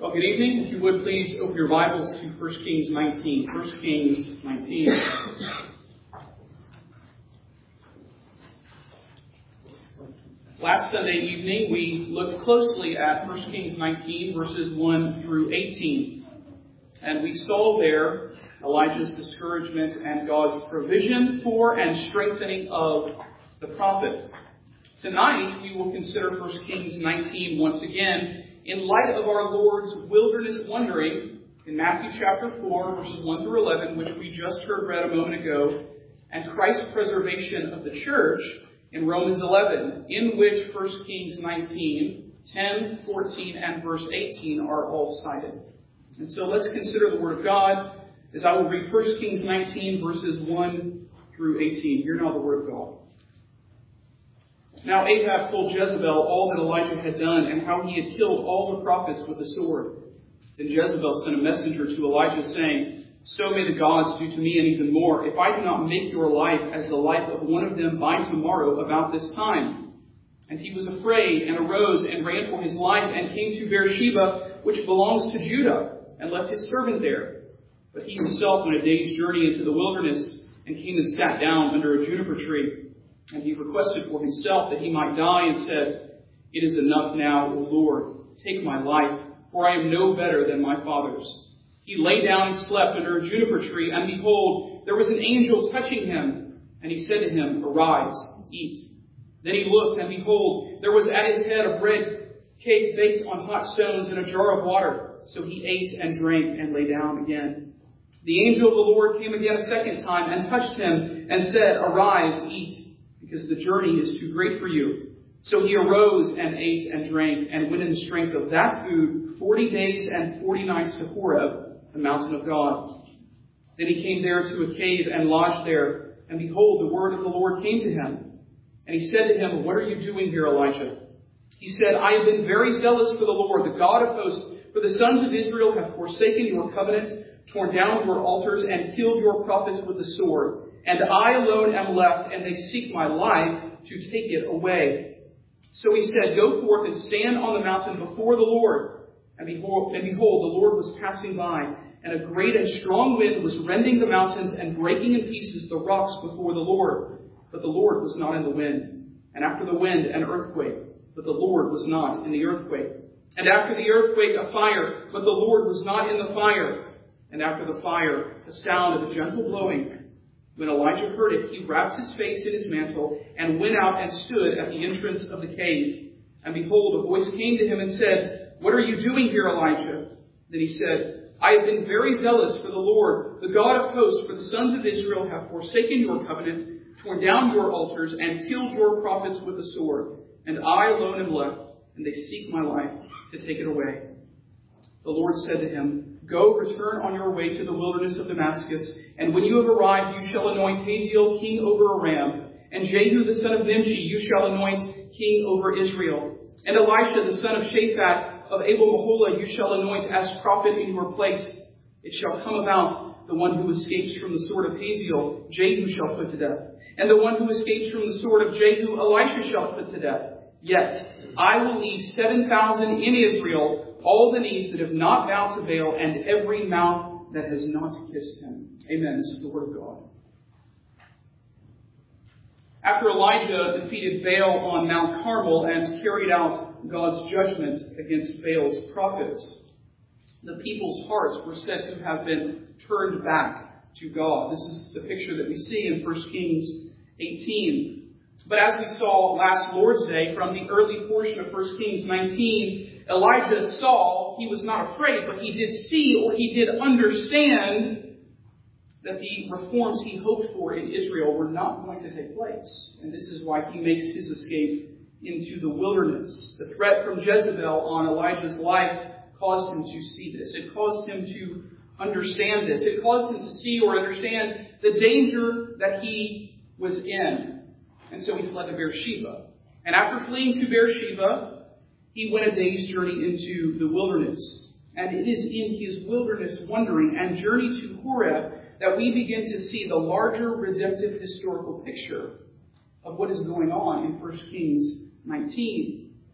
Well, good evening. If you would please open your Bibles to 1 Kings 19. 1 Kings 19. Last Sunday evening, we looked closely at 1 Kings 19, verses 1 through 18. And we saw there Elijah's discouragement and God's provision for and strengthening of the prophet. Tonight, we will consider 1 Kings 19 once again in light of our Lord's wilderness wandering in Matthew chapter 4, verses 1 through 11, which we just heard read a moment ago, and Christ's preservation of the church in Romans 11, in which 1 Kings 19, 10, 14, and verse 18 are all cited. And so let's consider the Word of God as I will read 1 Kings 19, verses 1 through 18. Hear now the Word of God. Now Ahab told Jezebel all that Elijah had done and how he had killed all the prophets with the sword. Then Jezebel sent a messenger to Elijah saying, "So may the gods do to me and even more, if I do not make your life as the life of one of them by tomorrow about this time." And he was afraid and arose and ran for his life and came to Beersheba, which belongs to Judah, and left his servant there. But he himself went a day's journey into the wilderness and came and sat down under a juniper tree. And he requested for himself that he might die and said, "It is enough now, O Lord, take my life, for I am no better than my fathers." He lay down and slept under a juniper tree, and behold, there was an angel touching him. And he said to him, "Arise, eat." Then he looked, and behold, there was at his head a bread cake baked on hot stones and a jar of water. So he ate and drank and lay down again. The angel of the Lord came again a second time and touched him and said, "Arise, eat, because the journey is too great for you." So he arose and ate and drank and went in the strength of that food 40 days and 40 nights to Horeb, the mountain of God. Then he came there to a cave and lodged there. And behold, the word of the Lord came to him. And he said to him, "What are you doing here, Elijah?" He said, "I have been very zealous for the Lord, the God of hosts, for the sons of Israel have forsaken your covenant, torn down your altars, and killed your prophets with the sword. And I alone am left, and they seek my life to take it away." So he said, "Go forth and stand on the mountain before the Lord." And behold, the Lord was passing by, and a great and strong wind was rending the mountains and breaking in pieces the rocks before the Lord. But the Lord was not in the wind. And after the wind, an earthquake. But the Lord was not in the earthquake. And after the earthquake, a fire. But the Lord was not in the fire. And after the fire, the sound of a gentle blowing. When Elijah heard it, he wrapped his face in his mantle and went out and stood at the entrance of the cave. And behold, a voice came to him and said, "What are you doing here, Elijah?" Then he said, "I have been very zealous for the Lord, the God of hosts, for the sons of Israel have forsaken your covenant, torn down your altars, and killed your prophets with the sword. And I alone am left, and they seek my life to take it away." The Lord said to him, "Go, return on your way to the wilderness of Damascus, and when you have arrived, you shall anoint Hazael king over Aram, and Jehu the son of Nimshi you shall anoint king over Israel. And Elisha the son of Shaphat of Abel-Meholah you shall anoint as prophet in your place. It shall come about, the one who escapes from the sword of Hazael, Jehu shall put to death. And the one who escapes from the sword of Jehu, Elisha shall put to death. Yet I will leave 7,000 in Israel, all the knees that have not bowed to Baal, and every mouth that has not kissed him." Amen. This is the word of God. After Elijah defeated Baal on Mount Carmel and carried out God's judgment against Baal's prophets, the people's hearts were said to have been turned back to God. This is the picture that we see in 1 Kings 18. But as we saw last Lord's Day from the early portion of 1 Kings 19, Elijah saw, he was not afraid, but he did see, or he did understand, that the reforms he hoped for in Israel were not going to take place. And this is why he makes his escape into the wilderness. The threat from Jezebel on Elijah's life caused him to see this. It caused him to understand this. It caused him to see or understand the danger that he was in. And so he fled to Beersheba. And after fleeing to Beersheba, he went a day's journey into the wilderness. And it is in his wilderness wandering and journey to Horeb that we begin to see the larger redemptive historical picture of what is going on in 1 Kings 19.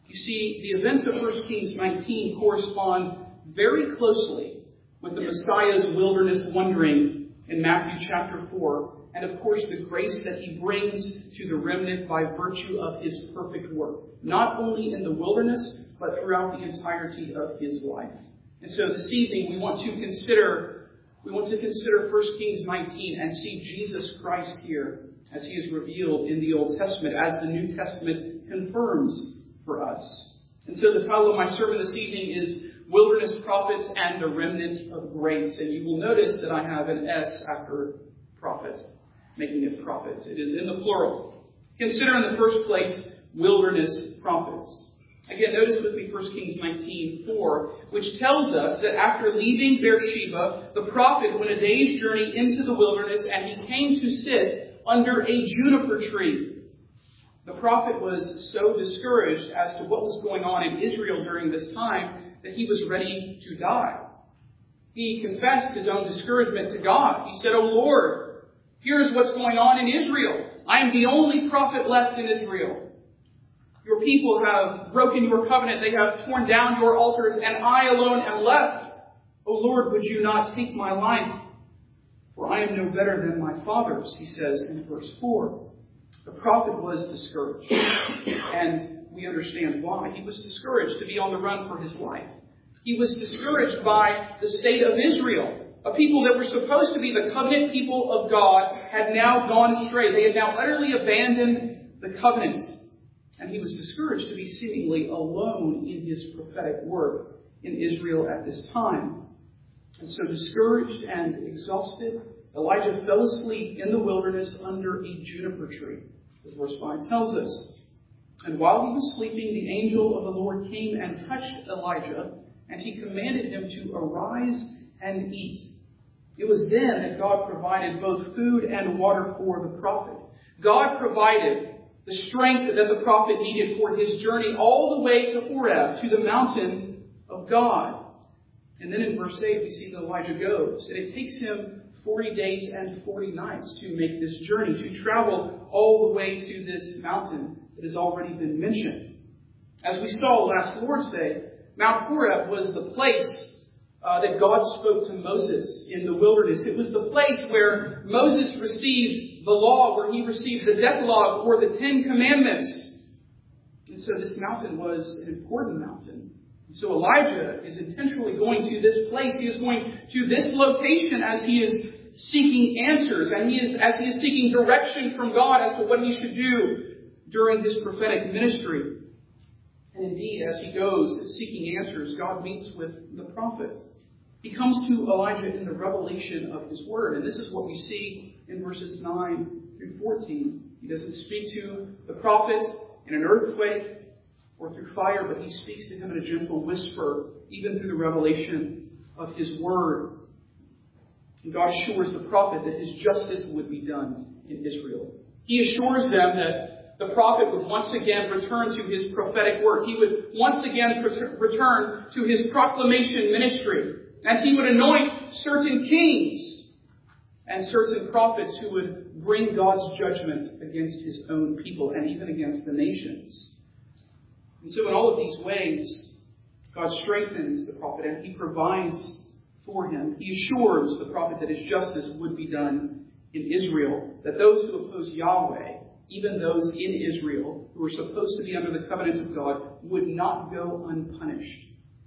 You see, the events of 1 Kings 19 correspond very closely with the Messiah's wilderness wandering in Matthew chapter 4, and of course the grace that he brings to the remnant by virtue of his perfect work, not only in the wilderness, but throughout the entirety of his life. And so this evening we want to consider 1 Kings 19 and see Jesus Christ here as he is revealed in the Old Testament, as the New Testament confirms for us. And so the title of my sermon this evening is Wilderness Prophets and the Remnant of Grace. And you will notice that I have an S after prophet, making it prophets. It is in the plural. Consider in the first place wilderness prophets. Again, notice with me 1 Kings 19:4, which tells us that after leaving Beersheba, the prophet went a day's journey into the wilderness, and he came to sit under a juniper tree. The prophet was so discouraged as to what was going on in Israel during this time that he was ready to die. He confessed his own discouragement to God. He said, "O Lord, here's what's going on in Israel. I am the only prophet left in Israel. Your people have broken your covenant. They have torn down your altars, and I alone am left. O Lord, would you not take my life? For I am no better than my fathers," he says in verse 4. The prophet was discouraged, and we understand why. He was discouraged to be on the run for his life. He was discouraged by the state of Israel. A people that were supposed to be the covenant people of God had now gone astray. They had now utterly abandoned the covenant. And he was discouraged to be seemingly alone in his prophetic work in Israel at this time. And so discouraged and exhausted, Elijah fell asleep in the wilderness under a juniper tree, as verse 5 tells us. And while he was sleeping, the angel of the Lord came and touched Elijah, and he commanded him to arise and eat. It was then that God provided both food and water for the prophet. God provided the strength that the prophet needed for his journey all the way to Horeb, to the mountain of God. And then in verse 8, we see that Elijah goes. And it takes him 40 days and 40 nights to make this journey, to travel all the way to this mountain that has already been mentioned. As we saw last Lord's Day, Mount Horeb was the place that God spoke to Moses in the wilderness. It was the place where Moses received the law, where he received the Decalogue or the 10 Commandments. And so this mountain was an important mountain. And so Elijah is intentionally going to this place. He is going to this location as he is seeking answers, and as he is seeking direction from God as to what he should do during his prophetic ministry. And indeed, as he goes seeking answers, God meets with the prophet. He comes to Elijah in the revelation of his word. And this is what we see in verses 9 through 14. He doesn't speak to the prophet in an earthquake or through fire, but he speaks to him in a gentle whisper, even through the revelation of his word. And God assures the prophet that his justice would be done in Israel. He assures them that the prophet would once again return to his prophetic work. He would once again return to his proclamation ministry. And he would anoint certain kings and certain prophets who would bring God's judgment against his own people and even against the nations. And so in all of these ways, God strengthens the prophet and he provides for him. He assures the prophet that his justice would be done in Israel, that those who oppose Yahweh, even those in Israel who were supposed to be under the covenant of God, would not go unpunished.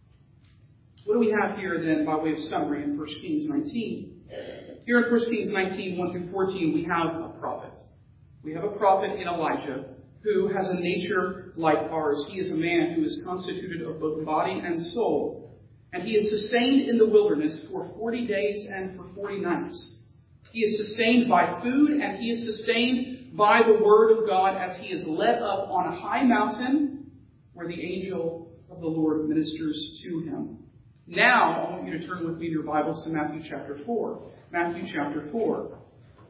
What do we have here then by way of summary in 1 Kings 19? Here in 1 Kings 19, 1 through 14, we have a prophet. We have a prophet in Elijah who has a nature like ours. He is a man who is constituted of both body and soul. And he is sustained in the wilderness for 40 days and for 40 nights. He is sustained by food, and he is sustained by the word of God as he is led up on a high mountain where the angel of the Lord ministers to him. Now, I want you to turn with me in your Bibles to Matthew chapter 4. Matthew chapter 4.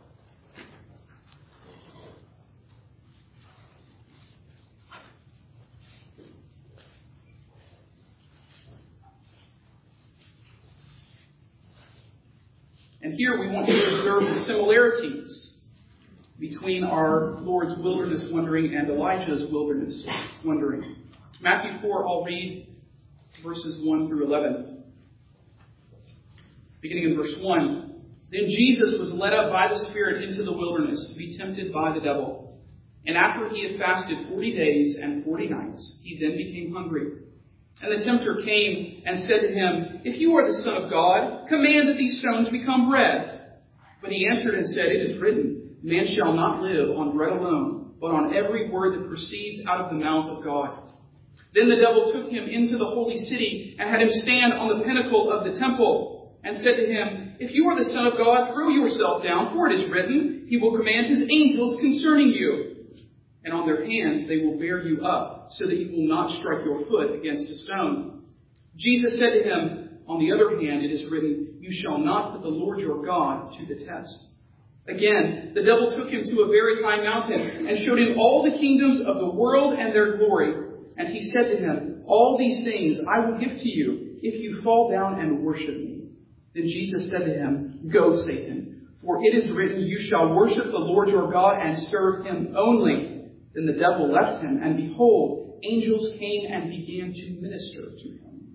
And here we want you to observe the similarities between our Lord's wilderness wandering and Elijah's wilderness wandering. Matthew 4, I'll read verses 1 through 11. Beginning in verse 1. Then Jesus was led up by the Spirit into the wilderness to be tempted by the devil. And after he had fasted 40 days and 40 nights, he then became hungry. And the tempter came and said to him, If you are the Son of God, command that these stones become bread. But he answered and said, It is written, Man shall not live on bread alone, but on every word that proceeds out of the mouth of God. Then the devil took him into the holy city and had him stand on the pinnacle of the temple and said to him, If you are the Son of God, throw yourself down, for it is written, He will command His angels concerning you. And on their hands they will bear you up, so that you will not strike your foot against a stone. Jesus said to him, On the other hand, it is written, You shall not put the Lord your God to the test. Again, the devil took him to a very high mountain and showed him all the kingdoms of the world and their glory. And he said to him, All these things I will give to you, if you fall down and worship me. Then Jesus said to him, Go, Satan, for it is written, You shall worship the Lord your God and serve Him only. Then the devil left him, and behold, angels came and began to minister to him.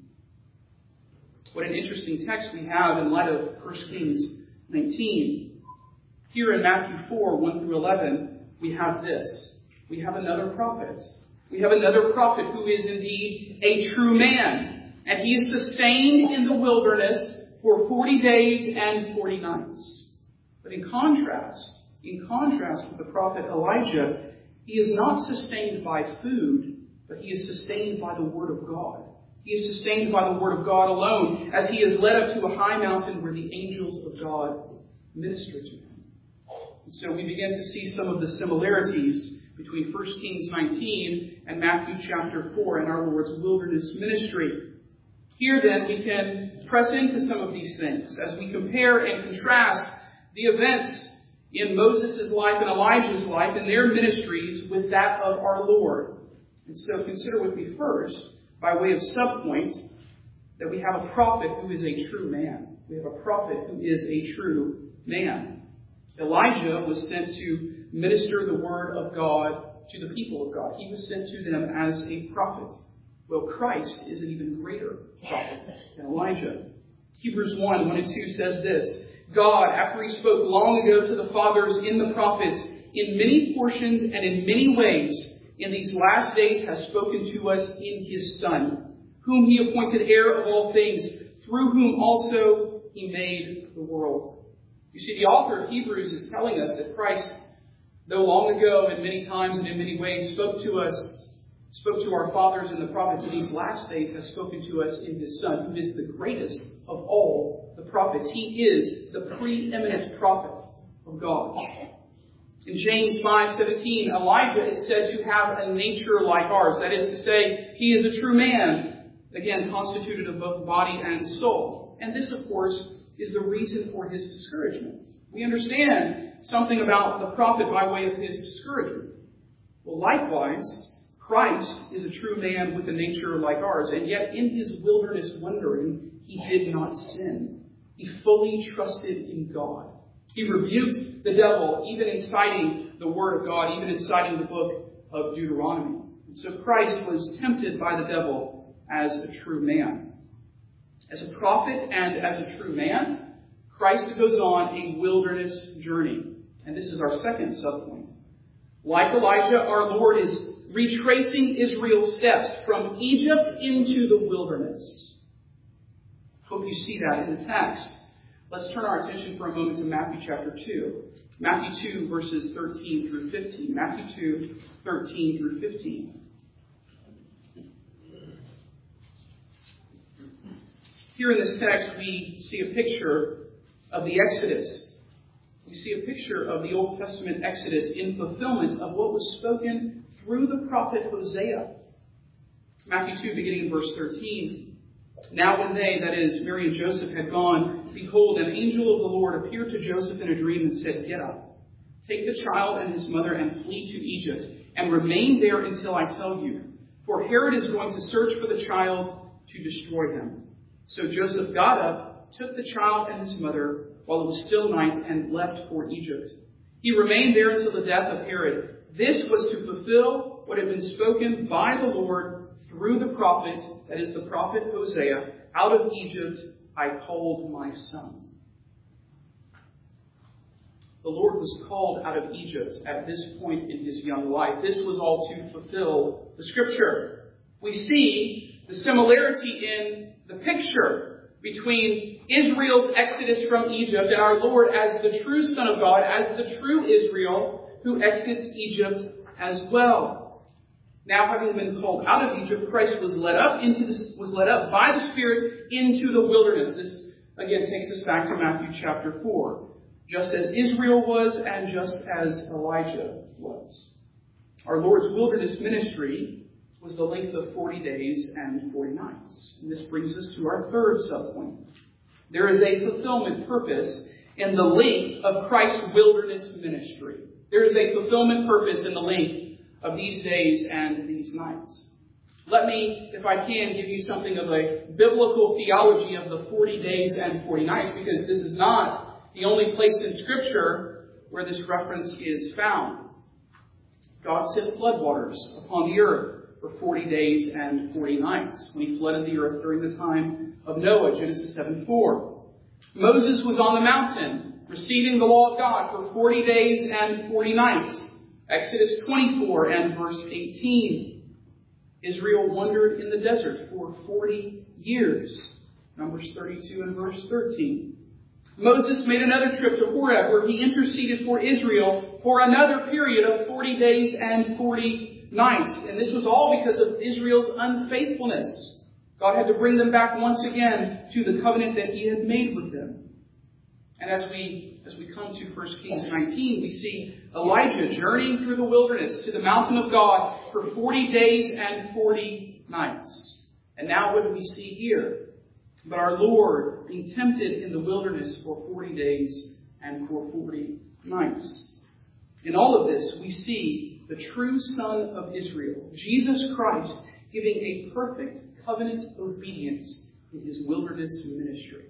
What an interesting text we have in light of 1 Kings 19. Here in Matthew 4, 1 through 11, we have this. We have another prophet. We have another prophet who is indeed a true man. And he is sustained in the wilderness for 40 days and 40 nights. But in contrast with the prophet Elijah, he is not sustained by food, but he is sustained by the Word of God. He is sustained by the Word of God alone, as he is led up to a high mountain where the angels of God minister to him. And so we begin to see some of the similarities between 1 Kings 19 and Matthew chapter 4 in our Lord's wilderness ministry. Here then we can press into some of these things as we compare and contrast the events in Moses' life and Elijah's life and their ministries with that of our Lord. And so consider with me first, by way of subpoint, that we have a prophet who is a true man. We have a prophet who is a true man. Elijah was sent to minister the word of God to the people of God. He was sent to them as a prophet. Well, Christ is an even greater prophet than Elijah. Hebrews 1, 1 and 2 says this, God, after He spoke long ago to the fathers in the prophets, in many portions and in many ways, in these last days has spoken to us in His Son, whom He appointed heir of all things, through whom also He made the world. You see, the author of Hebrews is telling us that Christ, though long ago and many times and in many ways spoke to our fathers and the prophets in these last days, has spoken to us in His Son, who is the greatest of all the prophets. He is the preeminent prophet of God. In James 5:17, Elijah is said to have a nature like ours. That is to say, he is a true man, again, constituted of both body and soul. And this, of course, is the reason for his discouragement. We understand something about the prophet by way of his discouragement. Well, likewise, Christ is a true man with a nature like ours, and yet in his wilderness wandering, he did not sin. He fully trusted in God. He rebuked the devil, even inciting the word of God, even inciting the book of Deuteronomy. And so Christ was tempted by the devil as a true man. As a prophet and as a true man, Christ goes on a wilderness journey. And this is our second subpoint. Like Elijah, our Lord is retracing Israel's steps from Egypt into the wilderness. Hope you see that in the text. Let's turn our attention for a moment to Matthew chapter 2. Matthew 2, verses 13 through 15. Matthew 2, 13 through 15. Here in this text, we see a picture of the Exodus. We see a picture of the Old Testament Exodus in fulfillment of what was spoken through the prophet Hosea. Matthew 2, beginning in verse 13. Now when they, that is, Mary and Joseph, had gone, behold, an angel of the Lord appeared to Joseph in a dream and said, Get up, take the child and his mother and flee to Egypt, and remain there until I tell you. For Herod is going to search for the child to destroy him. So Joseph got up, took the child and his mother, while it was still night, and left for Egypt. He remained there until the death of Herod. This was to fulfill what had been spoken by the Lord through the prophet, that is the prophet Hosea, out of Egypt I called my son. The Lord was called out of Egypt at this point in his young life. This was all to fulfill the Scripture. We see the similarity in the picture between Israel's exodus from Egypt and our Lord as the true Son of God, as the true Israel who exits Egypt as well. Now, having been called out of Egypt, Christ was led up by the Spirit into the wilderness. This again takes us back to Matthew chapter 4. Just as Israel was and just as Elijah was. Our Lord's wilderness ministry was the length of 40 days and 40 nights. And this brings us to our third subpoint. There is a fulfillment purpose in the length of Christ's wilderness ministry. There is a fulfillment purpose in the length of these days and these nights. Let me, if I can, give you something of a biblical theology of the 40 days and 40 nights, because this is not the only place in Scripture where this reference is found. God sent floodwaters upon the earth for 40 days and 40 nights when he flooded the earth during the time of Noah, Genesis 7:4. Moses was on the mountain receiving the law of God for 40 days and 40 nights, Exodus 24 and verse 18. Israel wandered in the desert for 40 years, Numbers 32 and verse 13. Moses made another trip to Horeb where he interceded for Israel for another period of 40 days and 40 nights. And this was all because of Israel's unfaithfulness. God had to bring them back once again to the covenant that he had made with them. And as we come to 1 Kings 19, we see Elijah journeying through the wilderness to the mountain of God for 40 days and 40 nights. And now what do we see here? But our Lord being tempted in the wilderness for 40 days and for 40 nights. In all of this, we see the true Son of Israel, Jesus Christ, giving a perfect covenant obedience in his wilderness ministry.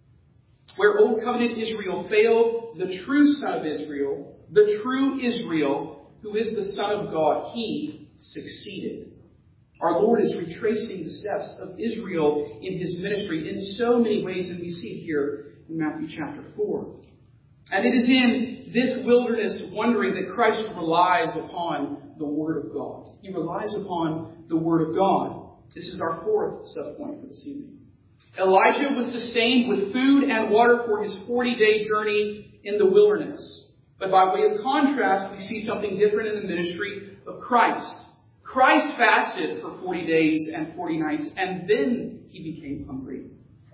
Where Old Covenant Israel failed, the true Son of Israel, the true Israel, who is the Son of God, he succeeded. Our Lord is retracing the steps of Israel in his ministry in so many ways, and we see it here in Matthew chapter 4. And it is in this wilderness wandering that Christ relies upon the Word of God. He relies upon the Word of God. This is our fourth subpoint for this evening. Elijah was sustained with food and water for his 40-day journey in the wilderness. But by way of contrast, we see something different in the ministry of Christ. Christ fasted for 40 days and 40 nights, and then he became hungry.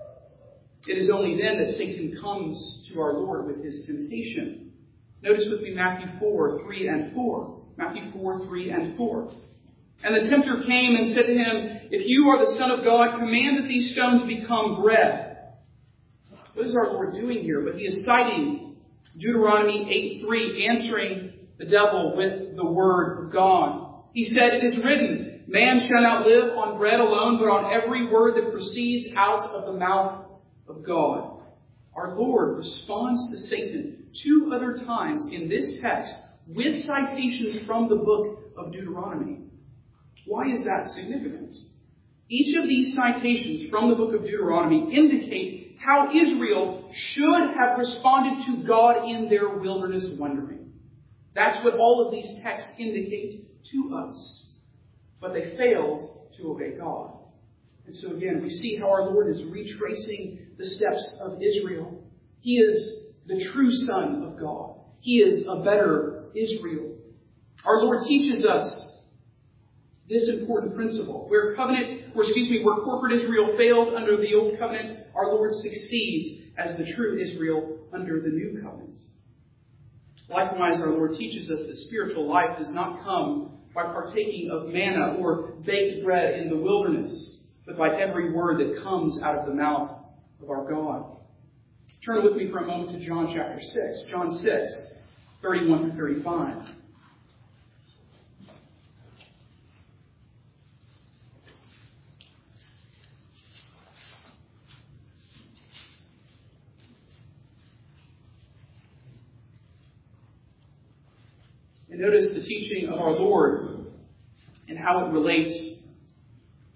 It is only then that Satan comes to our Lord with his temptation. Notice with me Matthew 4, 3 and 4. Matthew 4, 3 and 4. And the tempter came and said to him, "If you are the Son of God, command that these stones become bread." What is our Lord doing here? But he is citing Deuteronomy 8:3, answering the devil with the Word of God. He said, "It is written, man shall not live on bread alone, but on every word that proceeds out of the mouth of God." Our Lord responds to Satan 2 other times in this text with citations from the book of Deuteronomy. Why is that significant? Each of these citations from the book of Deuteronomy indicate how Israel should have responded to God in their wilderness wandering. That's what all of these texts indicate to us. But they failed to obey God. And so again, we see how our Lord is retracing the steps of Israel. He is the true Son of God. He is a better Israel. Our Lord teaches us this important principle. Where corporate Israel failed under the old covenant, our Lord succeeds as the true Israel under the new covenant. Likewise, our Lord teaches us that spiritual life does not come by partaking of manna or baked bread in the wilderness, but by every word that comes out of the mouth of our God. Turn with me for a moment to John chapter 6. John 6, 31 to 35. And notice the teaching of our Lord and how it relates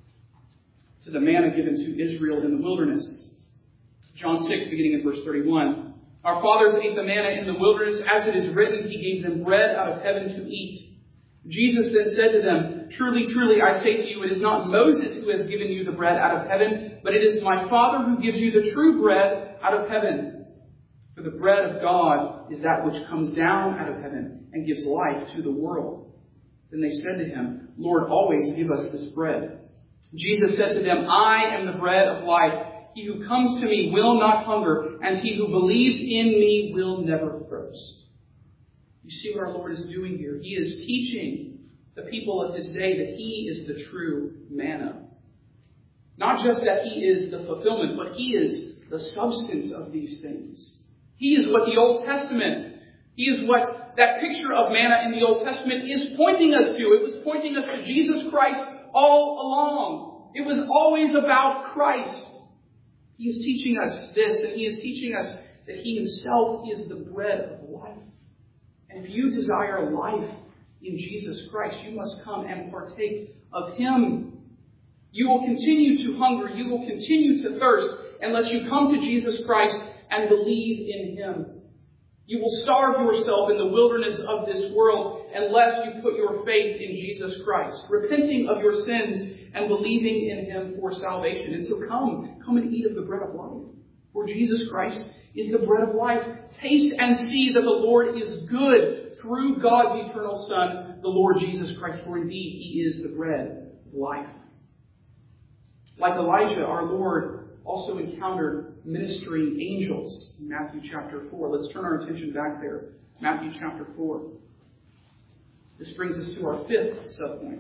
the manna given to Israel in the wilderness. John 6, beginning in verse 31. Our fathers ate the manna in the wilderness. As it is written, He gave them bread out of heaven to eat. Jesus then said to them, Truly, truly, I say to you, it is not Moses who has given you the bread out of heaven, but it is my Father who gives you the true bread out of heaven. For the bread of God is that which comes down out of heaven and gives life to the world. Then they said to him, Lord, always give us this bread. Jesus said to them, I am the bread of life. He who comes to me will not hunger, and he who believes in me will never thirst. You see what our Lord is doing here. He is teaching the people of his day that he is the true manna. Not just that he is the fulfillment, but he is the substance of these things. He is what the Old Testament, he is what that picture of manna in the Old Testament is pointing us to. It was pointing us to Jesus Christ all along. It was always about Christ. He is teaching us this, and he is teaching us that he himself is the bread of life. And if you desire life in Jesus Christ, you must come and partake of him. You will continue to hunger, you will continue to thirst, unless you come to Jesus Christ and believe in him. You will starve yourself in the wilderness of this world unless you put your faith in Jesus Christ, repenting of your sins and believing in him for salvation. And so come and eat of the bread of life. For Jesus Christ is the bread of life. Taste and see that the Lord is good through God's eternal Son, the Lord Jesus Christ. For indeed, he is the bread of life. Like Elijah, our Lord also encountered ministering angels in Matthew chapter 4. Let's turn our attention back there. Matthew chapter 4. This brings us to our fifth subpoint.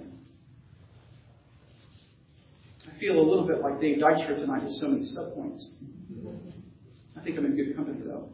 I feel a little bit like Dave Dykstra tonight with so many subpoints. I think I'm in good company, though.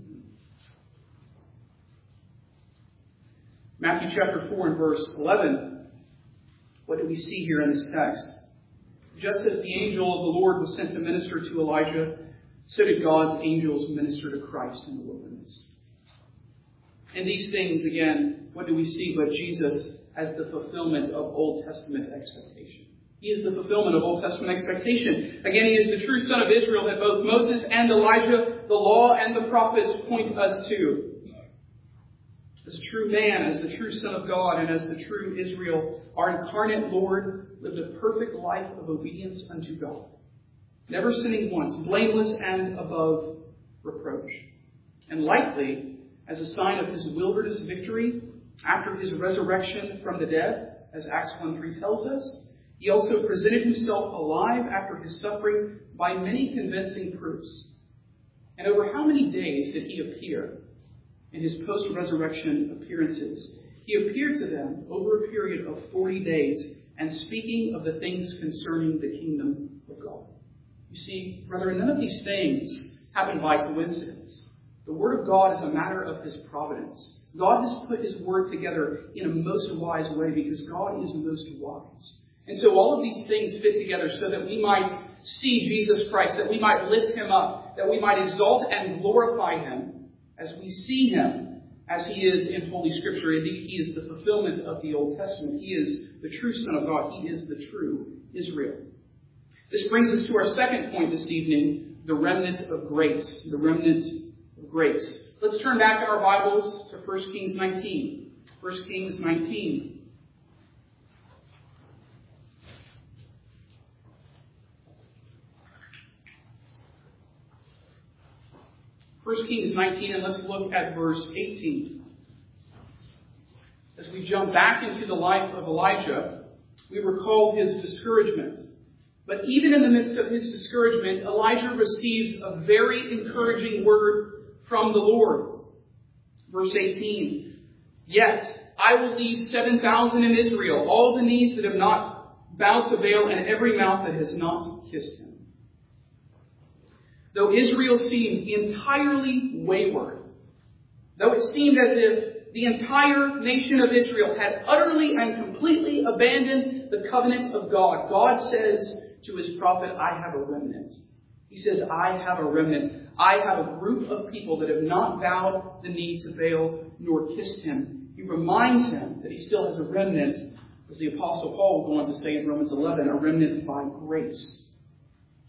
Matthew chapter 4 and verse 11. What do we see here in this text? Just as the angel of the Lord was sent to minister to Elijah, so did God's angels minister to Christ in the wilderness. In these things, again, what do we see but Jesus as the fulfillment of Old Testament expectation? He is the fulfillment of Old Testament expectation. Again, he is the true Son of Israel that both Moses and Elijah, the law and the prophets point us to. As a true man, as the true Son of God, and as the true Israel, our incarnate Lord lived a perfect life of obedience unto God, never sinning once, blameless and above reproach. And likely, as a sign of his wilderness victory, after his resurrection from the dead, as Acts 1:3 tells us, he also presented himself alive after his suffering by many convincing proofs. And over how many days did he appear in his post-resurrection appearances? He appeared to them over a period of 40 days and speaking of the things concerning the kingdom of God. You see, brethren, none of these things happen by coincidence. The Word of God is a matter of his providence. God has put his Word together in a most wise way because God is most wise. And so all of these things fit together so that we might see Jesus Christ, that we might lift him up, that we might exalt and glorify him as we see him as he is in Holy Scripture. Indeed, he is the fulfillment of the Old Testament. He is the true Son of God. He is the true Israel. This brings us to our second point this evening, the remnant of grace. The remnant of grace. Let's turn back in our Bibles to 1 Kings 19. 1 Kings 19. 1 Kings 19, and let's look at verse 18. As we jump back into the life of Elijah, we recall his discouragement. But even in the midst of his discouragement, Elijah receives a very encouraging word from the Lord. Verse 18, Yet I will leave 7,000 in Israel, all the knees that have not bowed to Baal, and every mouth that has not kissed him. Though Israel seemed entirely wayward, though it seemed as if the entire nation of Israel had utterly and completely abandoned the covenant of God, God says to his prophet, I have a remnant. He says, I have a remnant. I have a group of people that have not bowed the knee to Baal nor kissed him. He reminds him that he still has a remnant, as the Apostle Paul will go on to say in Romans 11, a remnant by grace.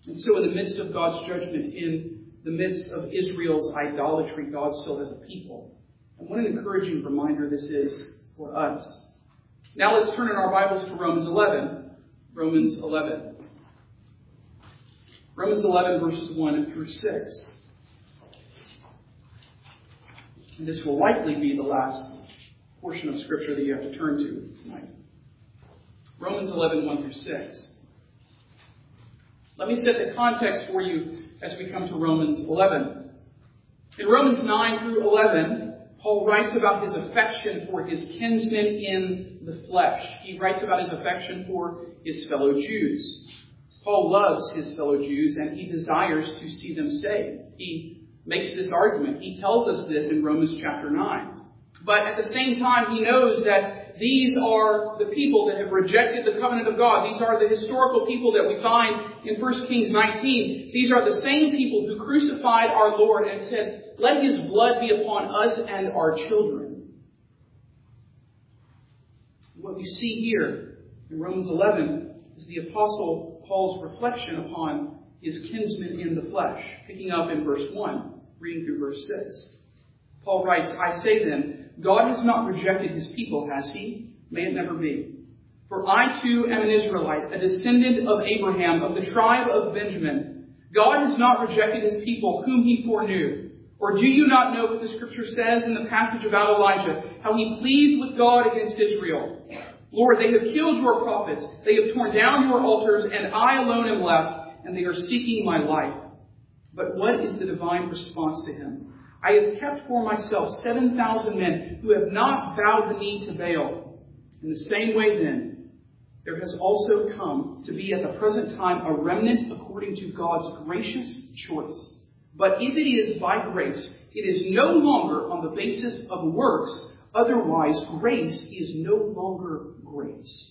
And so in the midst of God's judgment, in the midst of Israel's idolatry, God still has a people. And what an encouraging reminder this is for us. Now let's turn in our Bibles to Romans 11. Romans 11. Romans 11, verses 1 through 6. And this will likely be the last portion of Scripture that you have to turn to tonight. Romans 11, 1 through 6. Let me set the context for you as we come to Romans 11. In Romans 9 through 11, Paul writes about his affection for his kinsmen in the flesh. He writes about his affection for his fellow Jews. Paul loves his fellow Jews and he desires to see them saved. He makes this argument. He tells us this in Romans chapter 9. But at the same time, he knows that these are the people that have rejected the covenant of God. These are the historical people that we find in 1 Kings 19. These are the same people who crucified our Lord and said, "Let his blood be upon us and our children." What we see here in Romans 11 is the Apostle Paul's reflection upon his kinsmen in the flesh, picking up in verse 1, reading through verse 6. Paul writes, "I say then, God has not rejected his people, has he? May it never be. For I too am an Israelite, a descendant of Abraham, of the tribe of Benjamin. God has not rejected his people, whom he foreknew. Or do you not know what the Scripture says in the passage about Elijah, how he pleads with God against Israel? Lord, they have killed your prophets, they have torn down your altars, and I alone am left, and they are seeking my life." But what is the divine response to him? "I have kept for myself 7,000 men who have not bowed the knee to Baal. In the same way then, there has also come to be at the present time a remnant according to God's gracious choice. But if it is by grace, it is no longer on the basis of works. Otherwise, grace is no longer grace."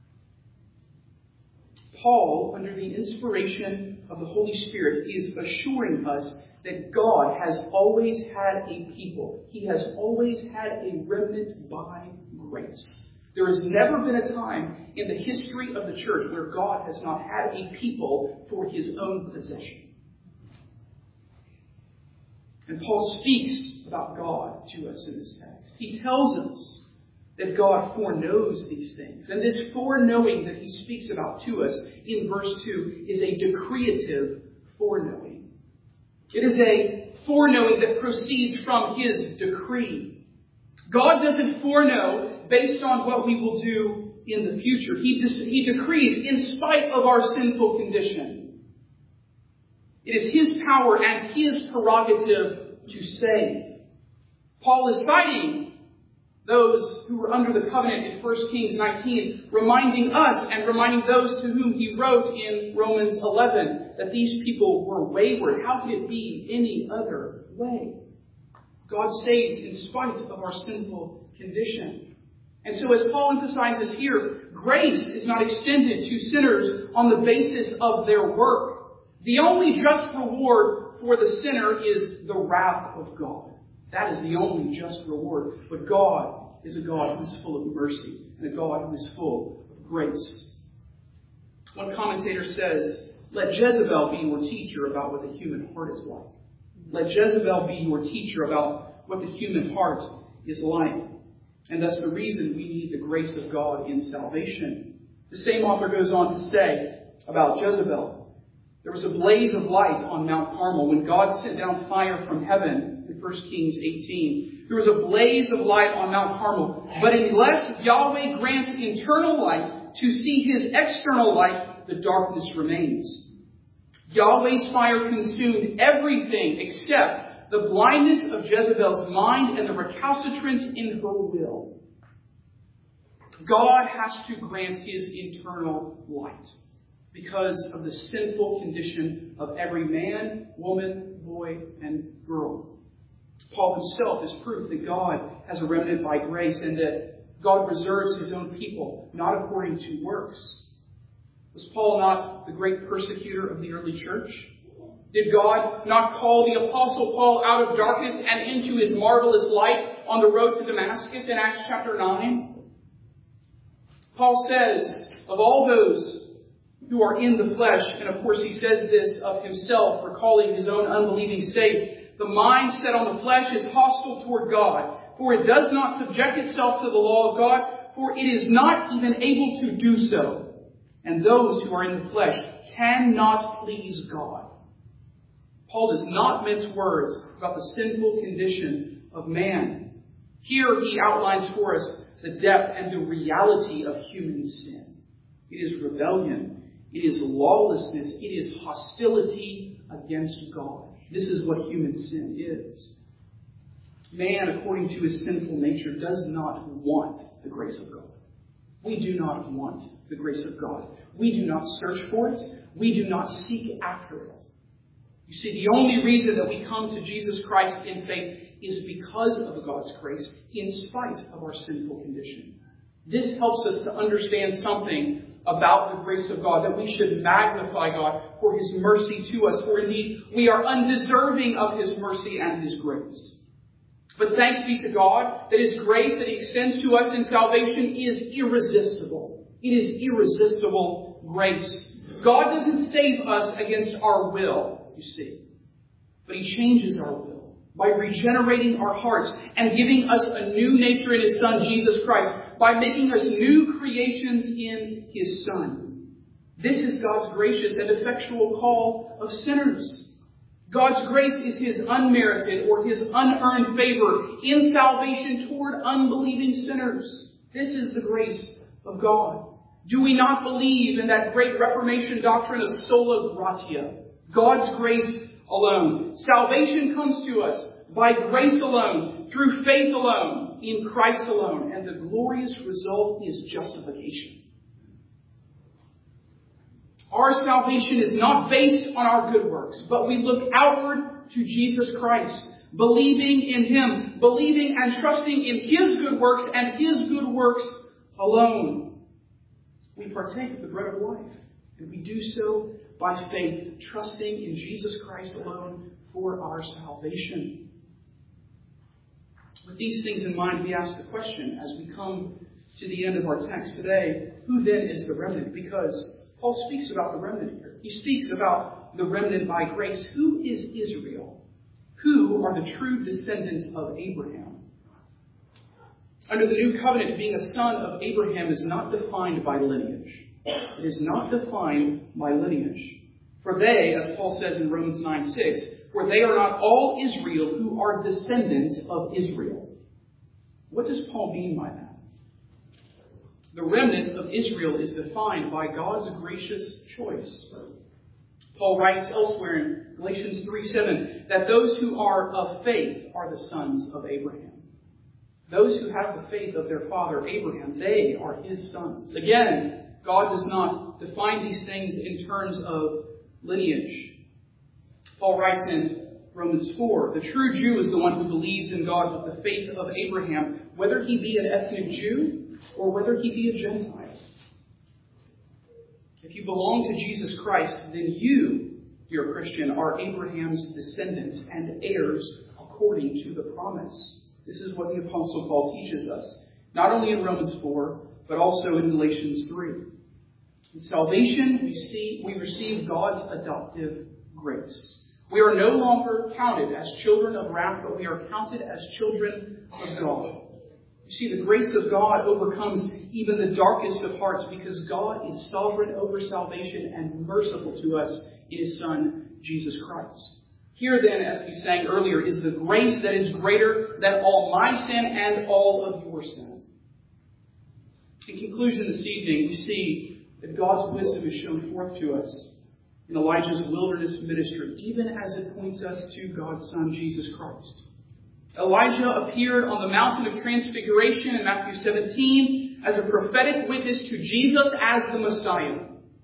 Paul, under the inspiration of the Holy Spirit, is assuring us that God has always had a people. He has always had a remnant by grace. There has never been a time in the history of the church where God has not had a people for his own possession. And Paul speaks about God to us in this text. He tells us that God foreknows these things. And this foreknowing that he speaks about to us in verse 2 is a decreative foreknowing. It is a foreknowing that proceeds from his decree. God doesn't foreknow based on what we will do in the future. He decrees in spite of our sinful condition. It is his power and his prerogative to save. Paul is citing those who were under the covenant in 1 Kings 19, reminding us and reminding those to whom he wrote in Romans 11 that these people were wayward. How could it be any other way? God saves in spite of our sinful condition. And so as Paul emphasizes here, grace is not extended to sinners on the basis of their work. The only just reward for the sinner is the wrath of God. That is the only just reward. But God is a God who is full of mercy and a God who is full of grace. One commentator says, "Let Jezebel be your teacher about what the human heart is like." Let Jezebel be your teacher about what the human heart is like. And that's the reason we need the grace of God in salvation. The same author goes on to say about Jezebel, "There was a blaze of light on Mount Carmel when God sent down fire from heaven in 1 Kings 18. There was a blaze of light on Mount Carmel. But unless Yahweh grants internal light to see his external light, the darkness remains. Yahweh's fire consumed everything except the blindness of Jezebel's mind and the recalcitrance in her will." God has to grant his internal light because of the sinful condition of every man, woman, boy, and girl. Paul himself is proof that God has a remnant by grace and that God reserves his own people, not according to works. Was Paul not the great persecutor of the early church? Did God not call the Apostle Paul out of darkness and into his marvelous light on the road to Damascus in Acts chapter 9? Paul says, of all those who are in the flesh. And of course he says this of himself, recalling his own unbelieving state. The mind set on the flesh is hostile toward God, for it does not subject itself to the law of God, for it is not even able to do so. And those who are in the flesh cannot please God. Paul does not mince words about the sinful condition of man. Here he outlines for us the depth and the reality of human sin. It is rebellion. It is lawlessness. It is hostility against God. This is what human sin is. Man, according to his sinful nature, does not want the grace of God. We do not want the grace of God. We do not search for it. We do not seek after it. You see, the only reason that we come to Jesus Christ in faith is because of God's grace, in spite of our sinful condition. This helps us to understand something about the grace of God, that we should magnify God for his mercy to us, for indeed we are undeserving of his mercy and his grace. But thanks be to God that his grace that he extends to us in salvation is irresistible. It is irresistible grace. God doesn't save us against our will, you see, but he changes our will by regenerating our hearts and giving us a new nature in his Son, Jesus Christ, by making us new creations in his Son. This is God's gracious and effectual call of sinners. God's grace is his unmerited or his unearned favor in salvation toward unbelieving sinners. This is the grace of God. Do we not believe in that great Reformation doctrine of sola gratia? God's grace alone. Salvation comes to us by grace alone, through faith alone, in Christ alone. And the glorious result is justification. Our salvation is not based on our good works, but we look outward to Jesus Christ, believing in him, believing and trusting in his good works and his good works alone. We partake of the bread of life, and we do so by faith, trusting in Jesus Christ alone for our salvation. With these things in mind, we ask the question as we come to the end of our text today, who then is the remnant? Because Paul speaks about the remnant here. He speaks about the remnant by grace. Who is Israel? Who are the true descendants of Abraham? Under the new covenant, being a son of Abraham is not defined by lineage. It is not defined by lineage. For they, as Paul says in Romans 9:6, for they are not all Israel who are descendants of Israel. What does Paul mean by that? The remnant of Israel is defined by God's gracious choice. Paul writes elsewhere in Galatians 3:7 that those who are of faith are the sons of Abraham. Those who have the faith of their father Abraham, they are his sons. Again, God does not define these things in terms of lineage. Paul writes in Romans 4, the true Jew is the one who believes in God with the faith of Abraham, whether he be an ethnic Jew or whether he be a Gentile. If you belong to Jesus Christ, then you, dear Christian, are Abraham's descendants and heirs according to the promise. This is what the Apostle Paul teaches us, not only in Romans 4, but also in Galatians 3. In salvation, we receive God's adoptive grace. We are no longer counted as children of wrath, but we are counted as children of God. You see, the grace of God overcomes even the darkest of hearts because God is sovereign over salvation and merciful to us in his Son, Jesus Christ. Here then, as we sang earlier, is the grace that is greater than all my sin and all of your sin. In conclusion this evening, we see that God's wisdom is shown forth to us in Elijah's wilderness ministry, even as it points us to God's Son, Jesus Christ. Elijah appeared on the mountain of transfiguration in Matthew 17 as a prophetic witness to Jesus as the Messiah.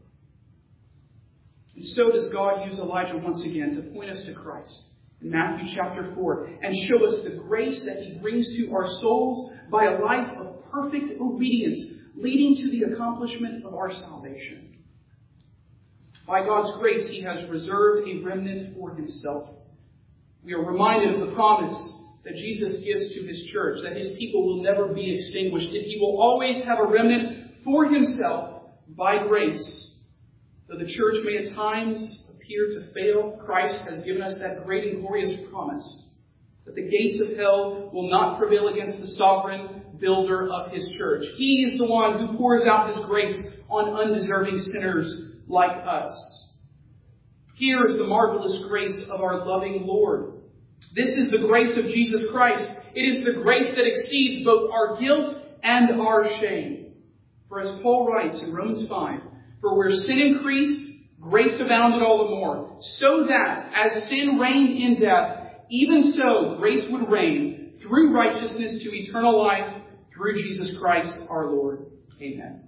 And so does God use Elijah once again to point us to Christ in Matthew chapter 4 and show us the grace that he brings to our souls by a life of perfect obedience, leading to the accomplishment of our salvation. By God's grace, he has reserved a remnant for himself. We are reminded of the promise that Jesus gives to his church, that his people will never be extinguished, that he will always have a remnant for himself by grace. Though the church may at times appear to fail, Christ has given us that great and glorious promise that the gates of hell will not prevail against the sovereign builder of his church. He is the one who pours out his grace on undeserving sinners like us. Here is the marvelous grace of our loving Lord. This is the grace of Jesus Christ. It is the grace that exceeds both our guilt and our shame. For as Paul writes in Romans 5, for where sin increased, grace abounded all the more, so that as sin reigned in death, even so grace would reign through righteousness to eternal life through Jesus Christ our Lord. Amen.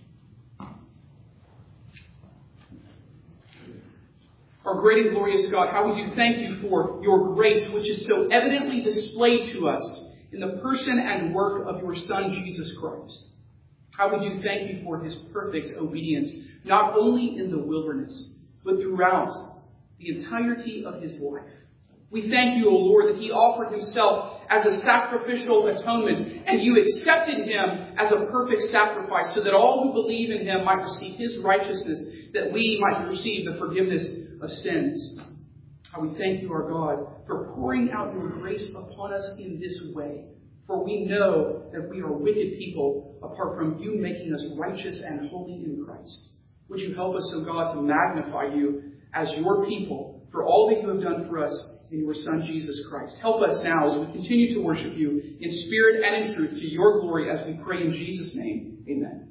Our great and glorious God, how we do thank you for your grace, which is so evidently displayed to us in the person and work of your Son, Jesus Christ. How we do thank you for his perfect obedience, not only in the wilderness, but throughout the entirety of his life. We thank you, O Lord, that he offered himself as a sacrificial atonement, and you accepted him as a perfect sacrifice, so that all who believe in him might receive his righteousness, that we might receive the forgiveness of sins. How we thank you, our God, for pouring out your grace upon us in this way. For we know that we are wicked people apart from you making us righteous and holy in Christ. Would you help us, O God, to magnify you as your people for all that you have done for us in your Son, Jesus Christ. Help us now as we continue to worship you in spirit and in truth to your glory as we pray in Jesus' name. Amen.